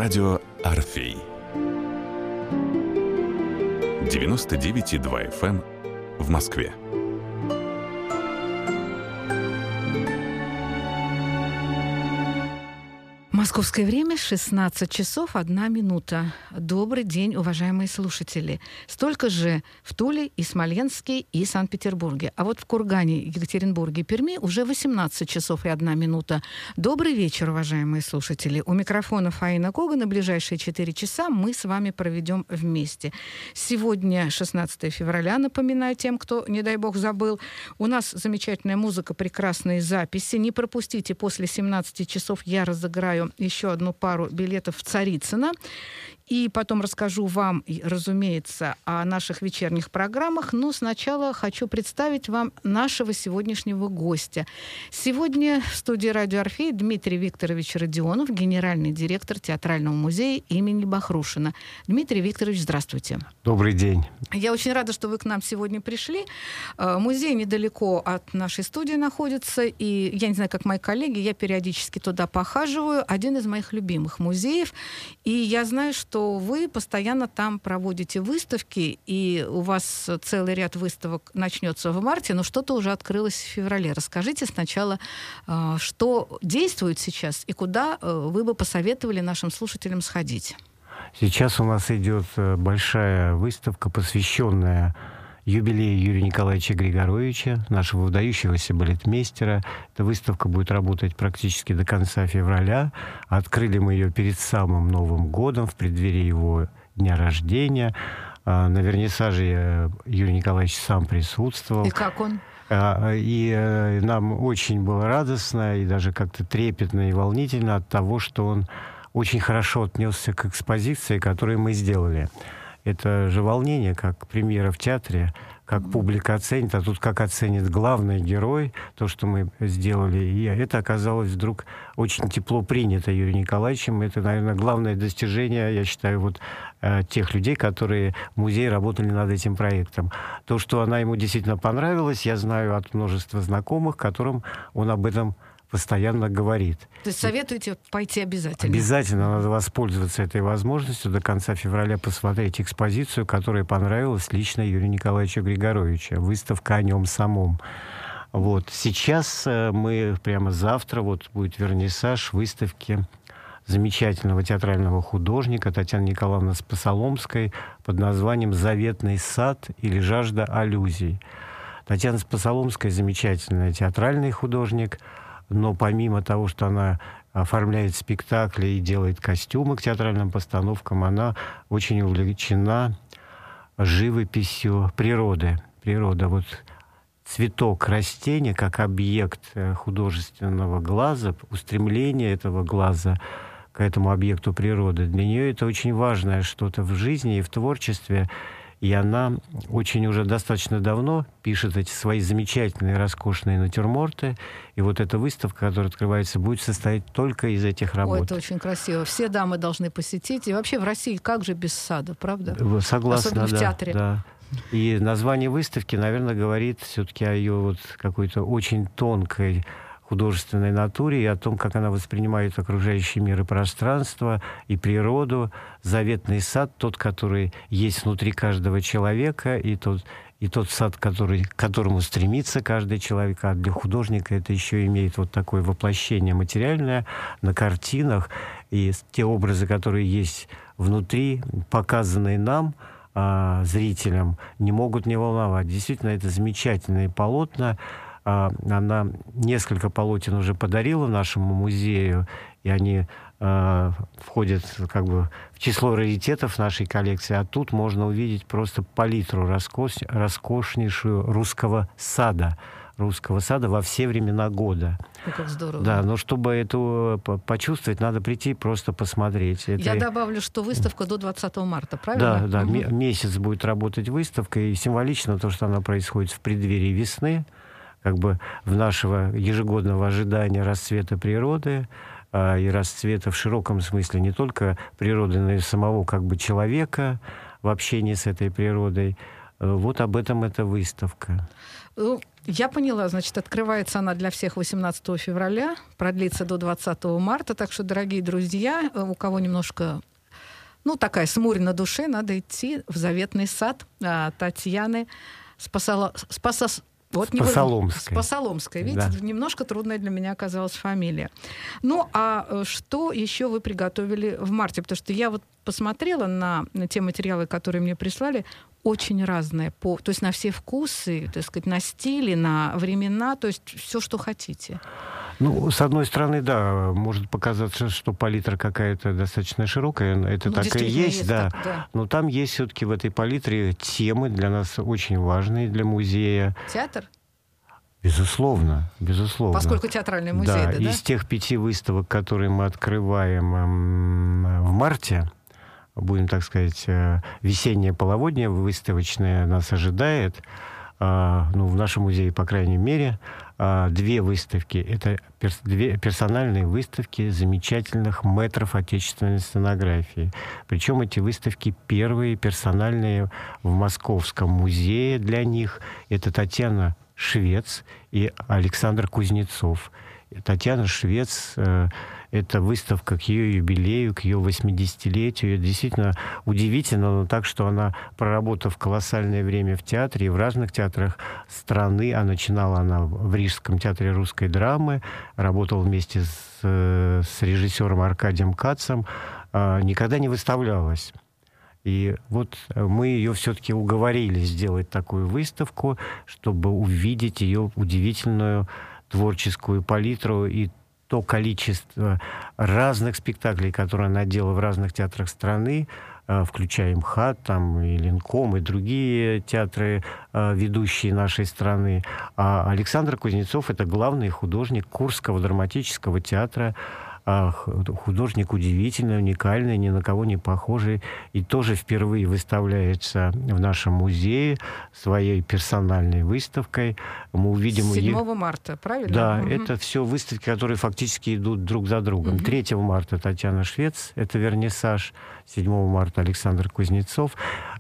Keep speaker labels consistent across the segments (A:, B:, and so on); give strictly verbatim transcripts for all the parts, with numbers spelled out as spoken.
A: Радио «Орфей». девяносто девять и два эф эм в Москве.
B: Московское время шестнадцать часов одна минута. Добрый день, уважаемые слушатели. Столько же в Туле и Смоленске и Санкт-Петербурге. А вот в Кургане, Екатеринбурге и Перми уже восемнадцать часов и одна минута. Добрый вечер, уважаемые слушатели. У микрофона Фаина Коган. На ближайшие четыре часа мы с вами проведем вместе. Сегодня шестнадцатое февраля, напоминаю тем, кто, не дай бог, забыл. У нас замечательная музыка, прекрасные записи. Не пропустите, после семнадцати часов я разыграю еще одну пару билетов в Царицыно. И потом расскажу вам, разумеется, о наших вечерних программах. Но сначала хочу представить вам нашего сегодняшнего гостя. Сегодня в студии «Радио Орфей» Дмитрий Викторович Родионов, генеральный директор Театрального музея имени Бахрушина. Дмитрий Викторович, здравствуйте.
C: Добрый день.
B: Я очень рада, что вы к нам сегодня пришли. Музей недалеко от нашей студии находится. И я не знаю, как мои коллеги, я периодически туда похаживаю. Один из моих любимых музеев. И я знаю, что вы постоянно там проводите выставки, и у вас целый ряд выставок начнется в марте, но что-то уже открылось в феврале. Расскажите сначала, что действует сейчас и куда вы бы посоветовали нашим слушателям сходить.
C: Сейчас у нас идет большая выставка, посвященная юбилею Юрия Николаевича Григоровича, нашего выдающегося балетмейстера. Эта выставка будет работать практически до конца февраля. Открыли мы ее перед самым Новым годом, в преддверии его дня рождения. На вернисаже Юрий Николаевич сам присутствовал.
B: И как он?
C: И нам очень было радостно, и даже как-то трепетно и волнительно от того, что он очень хорошо отнесся к экспозиции, которую мы сделали. Это же волнение, как премьера в театре, как публика оценит, а тут как оценит главный герой, то, что мы сделали. И это оказалось вдруг очень тепло принято Юрием Николаевичем. Это, наверное, главное достижение, я считаю, вот тех людей, которые в музее работали над этим проектом. То, что она ему действительно понравилась, я знаю от множества знакомых, которым он об этом постоянно говорит.
B: То есть советуете пойти обязательно?
C: Обязательно надо воспользоваться этой возможностью до конца февраля посмотреть экспозицию, которая понравилась лично Юрию Николаевичу Григоровичу. Выставка о нем самом. Вот. Сейчас мы прямо завтра вот будет вернисаж выставки замечательного театрального художника Татьяны Николаевны Спасоломской под названием «Заветный сад» или «Жажда аллюзий». Татьяна Спасоломская замечательный театральный художник, но помимо того, что она оформляет спектакли и делает костюмы к театральным постановкам, она очень увлечена живописью природы. Природа, вот цветок растения как объект художественного глаза, устремление этого глаза к этому объекту природы. Для нее это очень важное что-то в жизни и в творчестве. И она очень уже достаточно давно пишет эти свои замечательные, роскошные натюрморты. И вот эта выставка, которая открывается, будет состоять только из этих работ.
B: Ой, это очень красиво. Все дамы должны посетить. И вообще в России как же без сада, правда?
C: Согласна,
B: особенно
C: да,
B: в театре.
C: Да. И название выставки, наверное, говорит все-таки о ее вот какой-то очень тонкой художественной натуре и о том, как она воспринимает окружающий мир и пространство, и природу. Заветный сад, тот, который есть внутри каждого человека, и тот, и тот сад, который, к которому стремится каждый человек. А для художника это еще имеет вот такое воплощение материальное на картинах. И те образы, которые есть внутри, показанные нам, зрителям, не могут не волновать. Действительно, это замечательные полотна. Она несколько полотен уже подарила нашему музею, и они э, входят как бы в число раритетов нашей коллекции. А тут можно увидеть просто палитру роскош, роскошнейшую русского сада. Русского сада во все времена года.
B: Ну, как здорово.
C: Да, но чтобы это почувствовать, надо прийти просто посмотреть. Это...
B: Я добавлю, что выставка до двадцатого марта, правильно?
C: Да, да.
B: Угу.
C: Месяц будет работать выставка, и символично то, что она происходит в преддверии весны, как бы в нашего ежегодного ожидания расцвета природы, а, и расцвета в широком смысле не только природы, но и самого как бы человека в общении с этой природой. Вот об этом эта выставка.
B: Я поняла, значит, открывается она для всех восемнадцатого февраля, продлится до двадцатого марта, так что, дорогие друзья, у кого немножко, ну, такая смурь на душе, надо идти в заветный сад а, Татьяны Спасало... Спасос... Вот
C: Спасоломской.
B: Спасоломской. Видите, да. Немножко трудная для меня оказалась фамилия. Ну, а что еще вы приготовили в марте? Потому что я вот посмотрела на, на те материалы, которые мне прислали, очень разные. По, то есть на все вкусы, так сказать, на стили, на времена, то есть все, что хотите.
C: Ну, с одной стороны, да, может показаться, что палитра какая-то достаточно широкая. Это ну, так и есть, есть да. Так, да. Но там есть все-таки в этой палитре темы для нас очень важные для музея.
B: Театр?
C: Безусловно, безусловно.
B: Поскольку театральный музей,
C: да,
B: да, да?
C: Из тех пяти выставок, которые мы открываем эм, в марте, будем так сказать, весеннее половодье выставочное нас ожидает. А, ну, в нашем музее, по крайней мере, а, две выставки. Это перс- две персональные выставки замечательных мэтров отечественной сценографии. Причем эти выставки первые персональные в Московском музее для них. Это Татьяна Швец и Александр Кузнецов. Татьяна Швец э, — это выставка к ее юбилею, к ее восьмидесятилетию. Это действительно удивительно, но так, что она, проработав колоссальное время в театре и в разных театрах страны, а начинала она в Рижском театре русской драмы, работала вместе с, с режиссером Аркадием Кацем, э, никогда не выставлялась. И вот мы ее все-таки уговорили сделать такую выставку, чтобы увидеть ее удивительную творческую палитру и то количество разных спектаклей, которые она делала в разных театрах страны, включая МХАТ, там, и Ленком, и другие театры, ведущие нашей страны. А Александр Кузнецов — это главный художник Курского драматического театра, художник удивительный, уникальный, ни на кого не похожий, и тоже впервые выставляется в нашем музее своей персональной выставкой. Мы увидим
B: седьмого марта, правильно?
C: Да,
B: угу.
C: Это все выставки, которые фактически идут друг за другом.
B: Угу.
C: третьего марта Татьяна Швец, это вернисаж, седьмого марта Александр Кузнецов.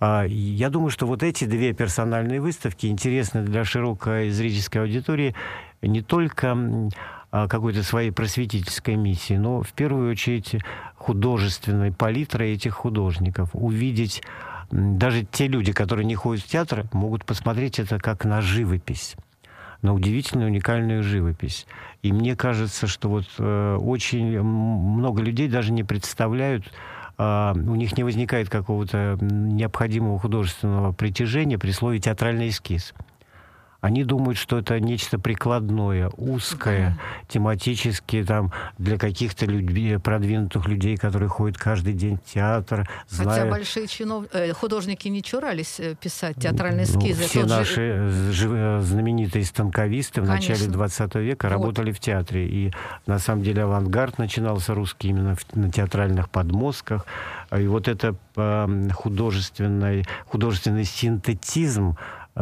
C: Я думаю, что вот эти две персональные выставки интересны для широкой зрительской аудитории не только какой-то своей просветительской миссии, но в первую очередь художественной палитрой этих художников. Увидеть даже те люди, которые не ходят в театр, могут посмотреть это как на живопись, на удивительную, уникальную живопись. И мне кажется, что вот э, очень много людей даже не представляют, э, у них не возникает какого-то необходимого художественного притяжения при слове «театральный эскиз». Они думают, что это нечто прикладное, узкое, mm-hmm. тематически там, для каких-то людей, продвинутых людей, которые ходят каждый день в театр. Зная...
B: Хотя большие чинов... э, художники не чурались писать театральные эскизы.
C: Ну, все
B: Тот
C: наши же... знаменитые станковисты в
B: Конечно.
C: начале двадцатого века вот. работали в театре. И на самом деле авангард начинался русский именно в... на театральных подмостках. И вот это э, художественный, художественный синтетизм,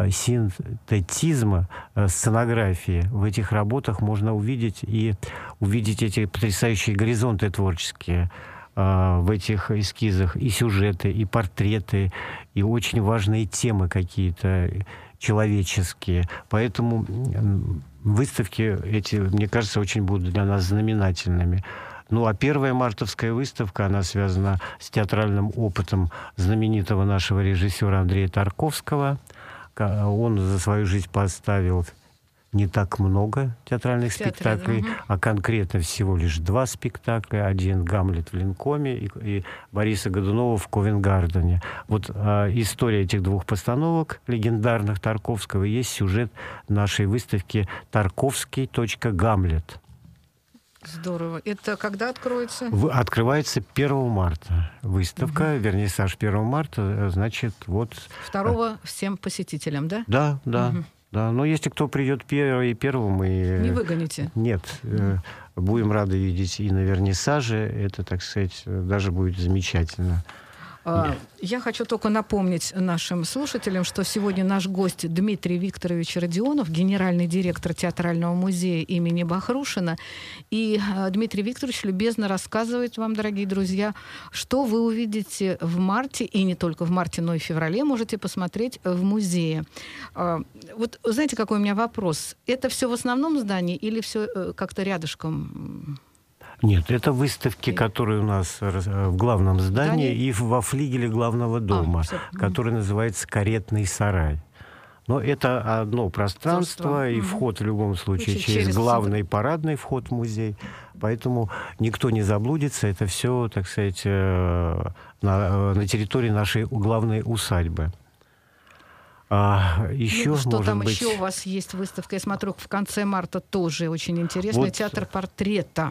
C: синтетизма сценографии в этих работах можно увидеть и увидеть эти потрясающие горизонты творческие э, в этих эскизах, и сюжеты, и портреты, и очень важные темы какие-то человеческие. Поэтому выставки эти, мне кажется, очень будут для нас знаменательными. Ну, а первая мартовская выставка, она связана с театральным опытом знаменитого нашего режиссера Андрея Тарковского. Он за свою жизнь поставил не так много театральных Театре, спектаклей, угу. а конкретно всего лишь два спектакля. Один «Гамлет» в Ленкоме и, и Бориса Годунова в Ковенгардене. Вот а, история этих двух постановок легендарных Тарковского и есть сюжет нашей выставки «Тарковский. Гамлет».
B: Здорово. Это когда откроется?
C: Открывается первого марта выставка, угу. вернисаж первого марта, значит, вот...
B: Второго всем посетителям, да?
C: Да, да, угу. да. Но если кто придет первый, первым, мы...
B: Не выгоните?
C: Нет. Угу. Будем рады видеть и на вернисаже. Это, так сказать, даже будет замечательно.
B: Я хочу только напомнить нашим слушателям, что сегодня наш гость Дмитрий Викторович Родионов, генеральный директор Театрального музея имени Бахрушина. И Дмитрий Викторович любезно рассказывает вам, дорогие друзья, что вы увидите в марте, и не только в марте, но и в феврале можете посмотреть в музее. Вот знаете, какой у меня вопрос? Это все в основном здании или все как-то рядышком?
C: Нет, это выставки, которые у нас в главном здании и во флигеле главного дома, а, который называется «Каретный сарай». Но это одно пространство, и вход в любом случае через, через главный парадный вход в музей. Поэтому никто не заблудится. Это все, так сказать, на, на территории нашей главной усадьбы. А, еще,
B: что
C: может
B: там
C: быть...
B: еще у вас есть выставка? Я смотрю, в конце марта тоже очень интересный вот... театр портрета.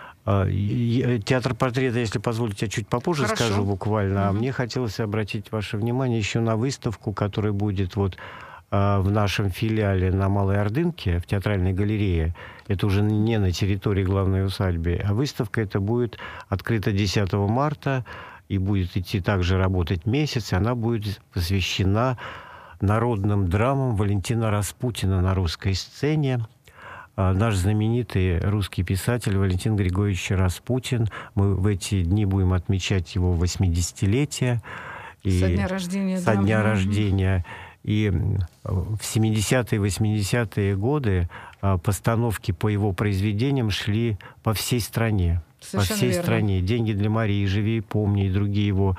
C: Театр портрета, если позволите, я чуть попозже
B: Хорошо.
C: скажу буквально.
B: Угу.
C: А мне хотелось обратить ваше внимание еще на выставку, которая будет вот в нашем филиале на Малой Ордынке, в Театральной галерее. Это уже не на территории главной усадьбы. А выставка эта будет открыта десятого марта и будет идти также работать месяц. Она будет посвящена народным драмам Валентина Распутина на русской сцене. Наш знаменитый русский писатель Валентин Григорьевич Распутин. Мы в эти дни будем отмечать его восьмидесятилетие.
B: И со дня рождения.
C: Со
B: да.
C: дня рождения. И в семидесятые, восьмидесятые годы постановки по его произведениям шли по всей стране.
B: Совершенно
C: по всей
B: верно.
C: стране. «Деньги для Марии», «Живи и помни» и другие его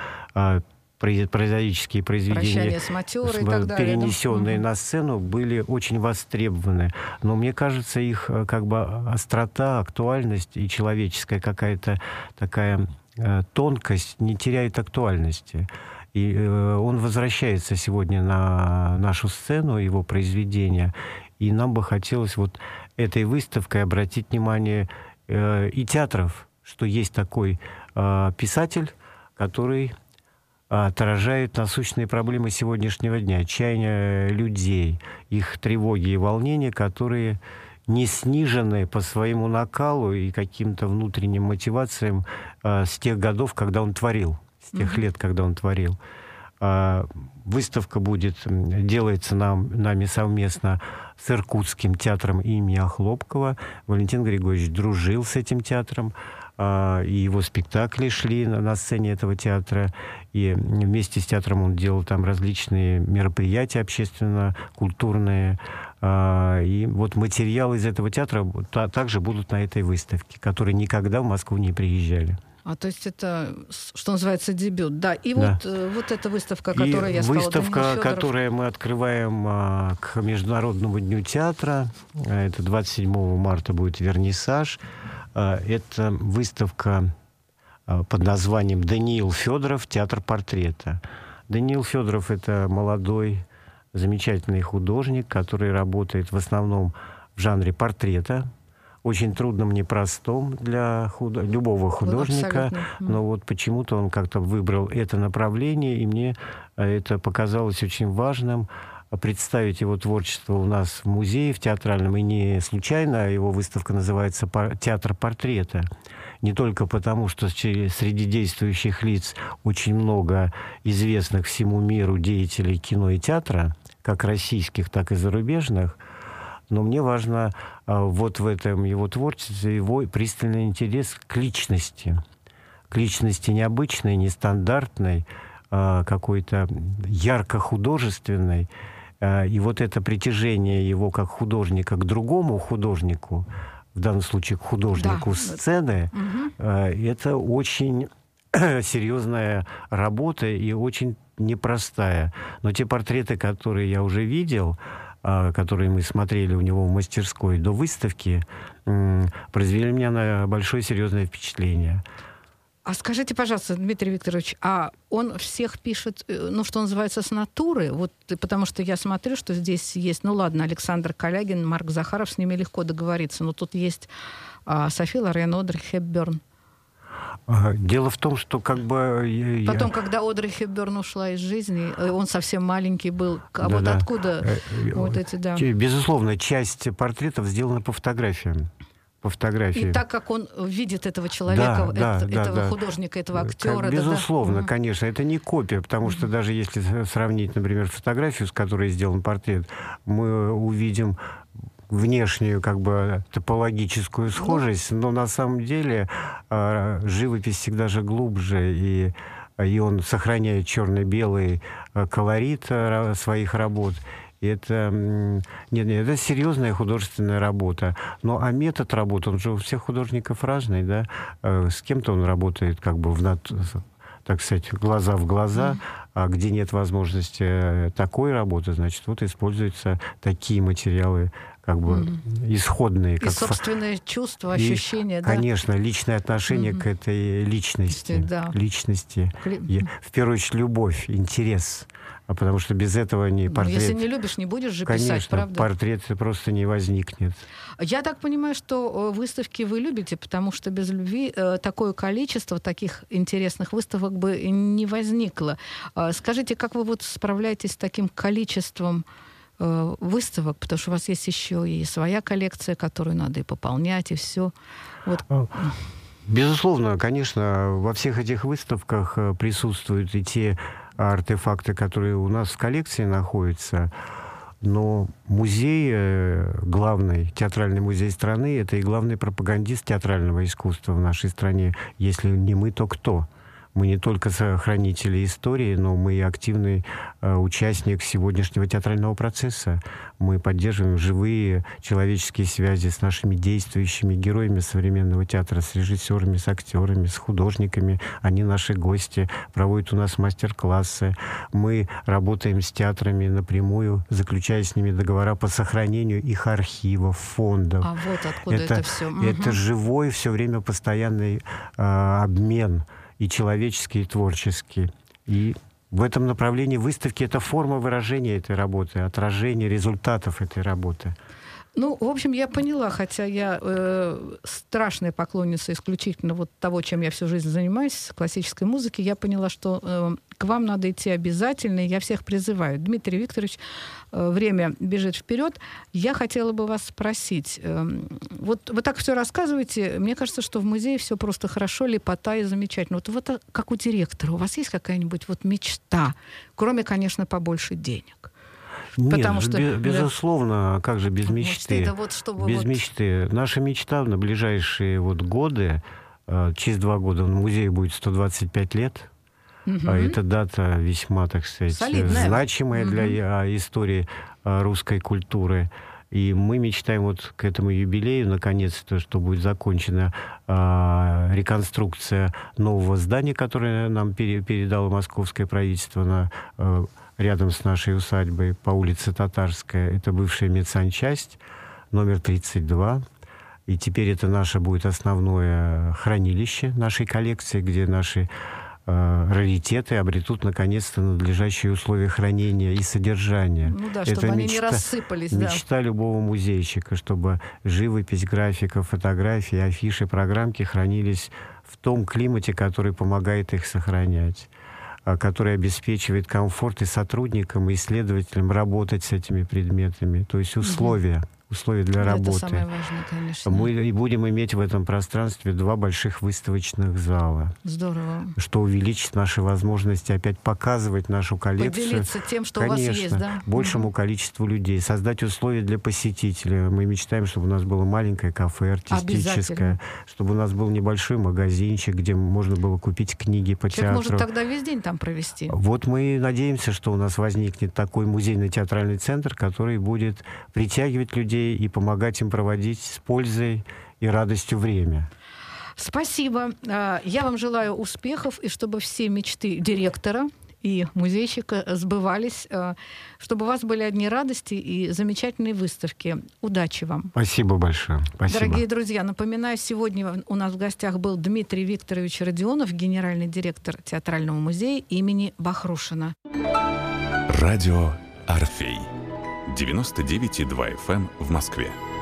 C: прозаические произведения,
B: «Прощание с матерой» и так далее,
C: перенесенные
B: да?
C: на сцену, были очень востребованы. Но мне кажется, их как бы острота, актуальность и человеческая какая-то такая э, тонкость не теряет актуальности. И э, он возвращается сегодня на нашу сцену, его произведения. И нам бы хотелось вот этой выставкой обратить внимание э, и театров, что есть такой э, писатель, который отражает насущные проблемы сегодняшнего дня, отчаяние людей, их тревоги и волнения, которые не снижены по своему накалу и каким-то внутренним мотивациям а, с тех годов, когда он творил, с тех mm-hmm. лет, когда он творил. А, выставка будет, делается нам, нами совместно с Иркутским театром имени Охлопкова. Валентин Григорьевич дружил с этим театром, и его спектакли шли на, на сцене этого театра, и вместе с театром он делал там различные мероприятия общественно-культурные, и вот материалы из этого театра та, также будут на этой выставке, которые никогда в Москву не приезжали.
B: А то есть это, что называется, дебют. Да, и
C: да.
B: Вот, вот эта выставка, которую я сказала,
C: выставка, которую мы открываем а, к Международному дню театра, это двадцать седьмого марта будет вернисаж. Это выставка под названием «Даниил Федоров. Театр портрета». Даниил Федоров — это молодой, замечательный художник, который работает в основном в жанре портрета. Очень трудном, непростом для худо... любого художника.
B: Абсолютно.
C: Но вот почему-то он как-то выбрал это направление, и мне это показалось очень важным представить его творчество у нас в музее, в театральном. И не случайно его выставка называется «Театр портрета». Не только потому, что среди действующих лиц очень много известных всему миру деятелей кино и театра, как российских, так и зарубежных, но мне важно вот в этом его творчестве его пристальный интерес к личности. К личности необычной, нестандартной, какой-то ярко-художественной. И вот это притяжение его как художника к другому художнику, в данном случае к художнику да. сцены, угу. это очень серьезная работа и очень непростая. Но те портреты, которые я уже видел, которые мы смотрели у него в мастерской до выставки, произвели меня на большое серьезное впечатление.
B: А скажите, пожалуйста, Дмитрий Викторович, а он всех пишет, ну, что называется, с натуры? Вот, потому что я смотрю, что здесь есть, ну, ладно, Александр Калягин, Марк Захаров, с ними легко договориться, но тут есть а, Софи Лорен, Одри Хепберн.
C: Дело в том, что как бы... Я...
B: Потом, когда Одри Хепберн ушла из жизни, он совсем маленький был. А да, вот
C: да.
B: откуда вот эти, да?
C: Безусловно, часть портретов сделана по фотографиям. по фотографии.
B: И так как он видит этого человека,
C: да,
B: это,
C: да,
B: этого
C: да.
B: художника, этого актера.
C: Как, безусловно,
B: да?
C: конечно. Это не копия, потому что даже если сравнить, например, фотографию, с которой сделан портрет, мы увидим внешнюю как бы топологическую схожесть, но на самом деле э, живопись всегда же глубже, и, и он сохраняет черно-белый э, колорит э, своих работ. И это, нет, нет, это серьезная художественная работа. Ну, а метод работы, он же у всех художников разный, да? Э, с кем-то он работает как бы в над... так сказать, глаза в глаза, mm. а где нет возможности такой работы, значит, вот используются такие материалы, как бы mm. исходные.
B: И
C: как
B: собственные
C: фа...
B: чувства, ощущения,
C: и,
B: да?
C: Конечно, личное отношение mm-hmm. к этой личности.
B: Да.
C: Личности. Mm-hmm. В первую очередь, любовь, интерес. А потому что без этого не портрет...
B: Ну, если не любишь, не будешь же
C: конечно,
B: писать, правда?
C: Портрет просто не возникнет.
B: Я так понимаю, что выставки вы любите, потому что без любви э, такое количество таких интересных выставок бы не возникло. Э, скажите, как вы вот справляетесь с таким количеством э, выставок? Потому что у вас есть еще и своя коллекция, которую надо и пополнять, и все. Вот.
C: Безусловно, конечно, во всех этих выставках присутствуют и те артефакты, которые у нас в коллекции находятся. Но музей, главный театральный музей страны, это и главный пропагандист театрального искусства в нашей стране. Если не мы, то кто? Мы не только хранители истории, но мы и активный э, участник сегодняшнего театрального процесса. Мы поддерживаем живые человеческие связи с нашими действующими героями современного театра, с режиссерами, с актерами, с художниками. Они наши гости, проводят у нас мастер-классы. Мы работаем с театрами напрямую, заключая с ними договора по сохранению их архивов, фондов.
B: А вот откуда это, это все.
C: Это угу. живой, все время постоянный э, обмен. И человеческий, и творческий. И в этом направлении выставки — это форма выражения этой работы, отражение результатов этой работы.
B: Ну, в общем, я поняла, хотя я э, страшная поклонница исключительно вот того, чем я всю жизнь занимаюсь, классической музыки, я поняла, что э, к вам надо идти обязательно, и я всех призываю. Дмитрий Викторович, э, время бежит вперед. Я хотела бы вас спросить, э, вот вы так все рассказываете, мне кажется, что в музее все просто хорошо, лепота и замечательно. Вот, вот как у директора, у вас есть какая-нибудь вот мечта, кроме, конечно, побольше денег?
C: Нет,
B: Потому что,
C: без, безусловно, как же без мечты?
B: мечты, да вот, чтобы
C: без
B: вот...
C: мечты. Наша мечта на ближайшие вот годы, через два года музею будет сто двадцать пять лет. Угу. Эта дата весьма, так сказать, солидная, значимая угу. для истории русской культуры. И мы мечтаем вот к этому юбилею, наконец-то, что будет закончена э, реконструкция нового здания, которое нам пере, передало московское правительство на... Э, рядом с нашей усадьбой по улице Татарская. Это бывшая медсанчасть, номер тридцать два. И теперь это наше будет основное хранилище нашей коллекции, где наши э, раритеты обретут, наконец-то, надлежащие условия хранения и содержания.
B: Ну да, чтобы
C: это
B: они
C: мечта,
B: не рассыпались.
C: Мечта да. любого музейщика, чтобы живопись, графика, фотографии, афиши, программки хранились в том климате, который помогает их сохранять, который обеспечивает комфорт и сотрудникам, и исследователям работать с этими предметами. То есть условия, угу. условия для
B: это
C: работы.
B: Это самое важное, конечно.
C: Мы и будем иметь в этом пространстве два больших выставочных зала.
B: Здорово.
C: Что увеличит наши возможности опять показывать нашу коллекцию.
B: Поделиться тем, что
C: конечно,
B: у вас есть, да?
C: большему угу. количеству людей. Создать условия для посетителя. Мы мечтаем, чтобы у нас было маленькое кафе артистическое. Чтобы у нас был небольшой магазинчик, где можно было купить книги по
B: Человек
C: театру.
B: может тогда весь день там провести.
C: Вот мы надеемся, что у нас возникнет такой музейно-театральный центр, который будет притягивать людей и помогать им проводить с пользой и радостью время.
B: Спасибо. Я вам желаю успехов, и чтобы все мечты директора и музейщика сбывались, чтобы у вас были одни радости и замечательные выставки. Удачи вам.
C: Спасибо большое. Спасибо.
B: Дорогие друзья, напоминаю, сегодня у нас в гостях был Дмитрий Викторович Родионов, генеральный директор Театрального музея имени Бахрушина.
A: Радио «Орфей». девяносто девять и два эф эм в Москве.